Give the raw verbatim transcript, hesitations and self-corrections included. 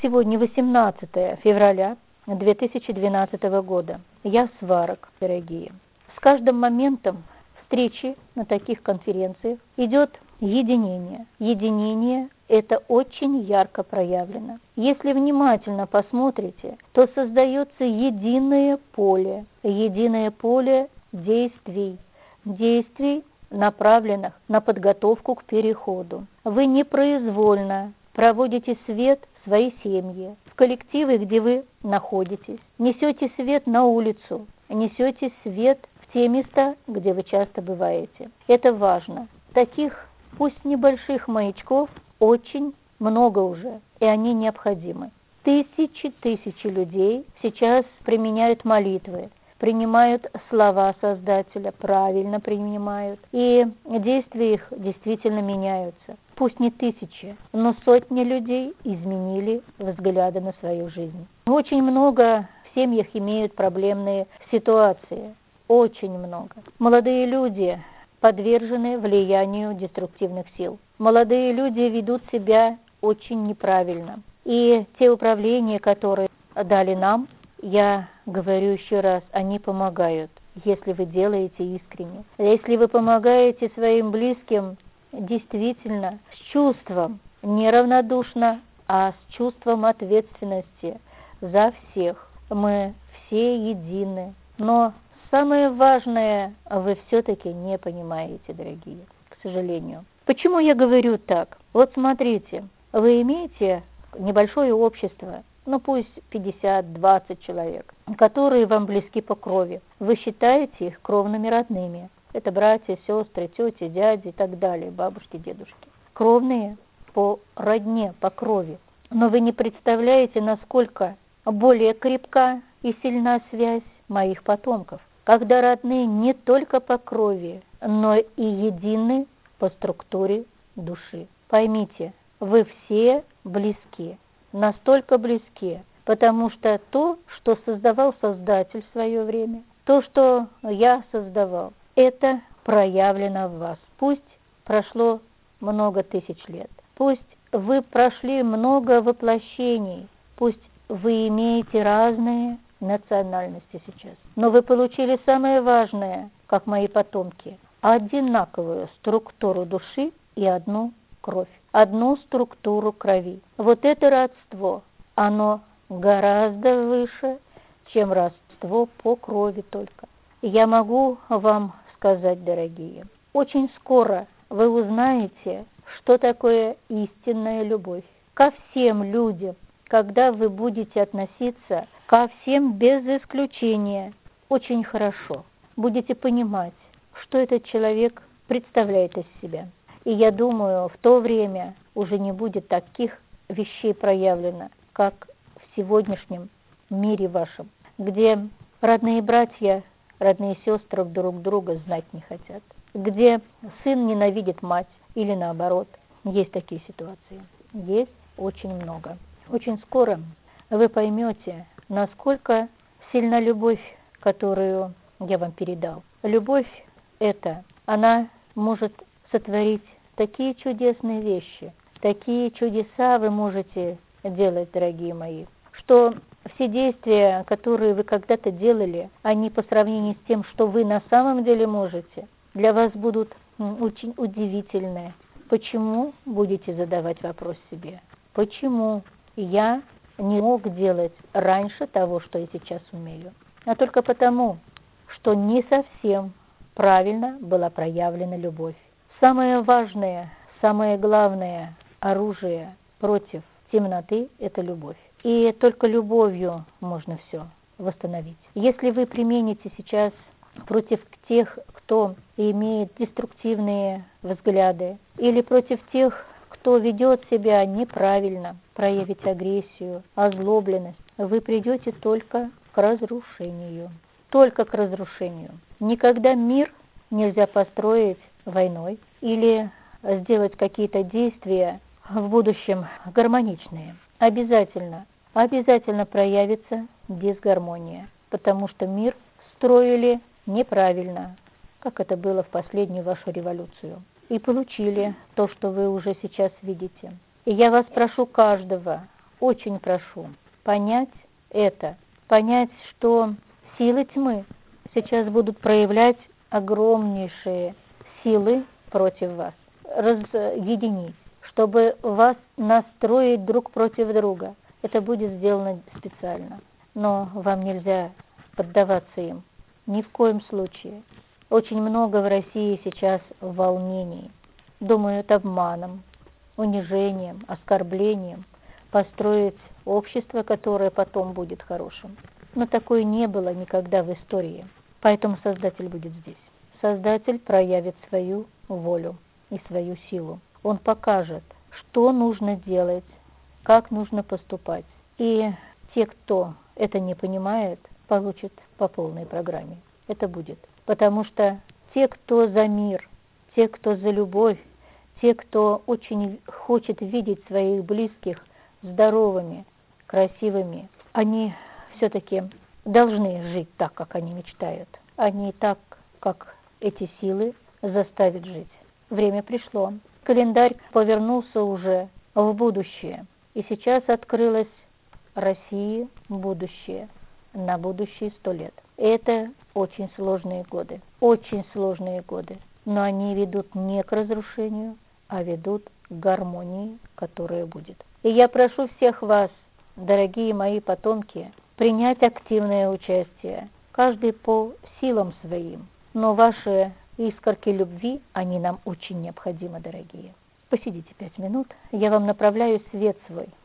Сегодня восемнадцатое февраля две тысячи двенадцатого года. Я Сварог, дорогие. С каждым моментом встречи на таких конференциях идет единение. Единение – это очень ярко проявлено. Если внимательно посмотрите, то создается единое поле, единое поле действий, действий, направленных на подготовку к переходу. Вы непроизвольно проводите свет в свои семьи, в коллективы, где вы находитесь, несете свет на улицу, несете свет в те места, где вы часто бываете. Это важно. Таких, пусть небольших маячков, очень много уже, и они необходимы. Тысячи, тысячи людей сейчас применяют молитвы, принимают слова Создателя, правильно принимают, и действия их действительно меняются. Пусть не тысячи, но сотни людей изменили взгляды на свою жизнь. Очень много в семьях имеют проблемные ситуации, очень много. Молодые люди подвержены влиянию деструктивных сил. Молодые люди ведут себя очень неправильно. И те управления, которые дали нам, я говорю еще раз, они помогают, если вы делаете искренне. Если вы помогаете своим близким действительно с чувством, не равнодушно, а с чувством ответственности за всех. Мы все едины. Но самое важное вы все-таки не понимаете, дорогие, к сожалению. Почему я говорю так? Вот смотрите, вы имеете небольшое общество, ну пусть пятьдесят-двадцать человек, которые вам близки по крови. Вы считаете их кровными родными. Это братья, сестры, тети, дяди и так далее, бабушки, дедушки. Кровные по родне, по крови. Но вы не представляете, насколько более крепка и сильна связь моих потомков, когда родные не только по крови, но и едины по структуре души. Поймите, вы все близки, настолько близки, потому что то, что создавал Создатель в свое время, то, что я создавал, это проявлено в вас. Пусть прошло много тысяч лет, пусть вы прошли много воплощений, пусть вы имеете разные национальности сейчас, но вы получили самое важное, как мои потомки, одинаковую структуру души и одну кровь, одну структуру крови. Вот это родство, оно гораздо выше, чем родство по крови только. Я могу вам сказать, дорогие, очень скоро вы узнаете, что такое истинная любовь ко всем людям, когда вы будете относиться ко всем без исключения очень хорошо, будете понимать, что этот человек представляет из себя. И я думаю, в то время уже не будет таких вещей проявлено, как в сегодняшнем мире вашем, где родные братья, родные сестры друг друга знать не хотят, где сын ненавидит мать или наоборот. Есть такие ситуации, есть очень много. Очень скоро вы поймете, насколько сильна любовь, которую я вам передал. Любовь эта, она может сотворить такие чудесные вещи, такие чудеса вы можете делать, дорогие мои, что все действия, которые вы когда-то делали, они по сравнению с тем, что вы на самом деле можете, для вас будут очень удивительные. Почему, будете задавать вопрос себе, почему я не мог делать раньше того, что я сейчас умею? А только потому, что не совсем правильно была проявлена любовь. Самое важное, самое главное оружие против темноты – это любовь. И только любовью можно все восстановить. Если вы примените сейчас против тех, кто имеет деструктивные взгляды, или против тех, кто ведет себя неправильно, проявить агрессию, озлобленность, вы придете только к разрушению. Только к разрушению. Никогда мир нельзя построить войной или сделать какие-то действия в будущем гармоничные. Обязательно, обязательно проявится дисгармония, потому что мир строили неправильно, как это было в последнюю вашу революцию, и получили то, что вы уже сейчас видите. И я вас прошу каждого, очень прошу понять это, понять, что силы тьмы сейчас будут проявлять огромнейшие силы против вас, разъединить, чтобы вас настроить друг против друга. Это будет сделано специально, но вам нельзя поддаваться им, ни в коем случае. Очень много в России сейчас волнений, думают обманом, унижением, оскорблением построить общество, которое потом будет хорошим. Но такое не было никогда в истории, поэтому Создатель будет здесь. Создатель проявит свою волю и свою силу. Он покажет, что нужно делать, как нужно поступать. И те, кто это не понимает, получат по полной программе. Это будет. Потому что те, кто за мир, те, кто за любовь, те, кто очень хочет видеть своих близких здоровыми, красивыми, они все-таки должны жить так, как они мечтают, а не так, как эти силы заставят жить. Время пришло. Календарь повернулся уже в будущее. И сейчас открылось России будущее на будущие сто лет. Это очень сложные годы, очень сложные годы. Но они ведут не к разрушению, а ведут к гармонии, которая будет. И я прошу всех вас, дорогие мои потомки, принять активное участие, каждый по силам своим. Но ваши искорки любви, они нам очень необходимы, дорогие. Посидите пять минут, я вам направляю свет свой.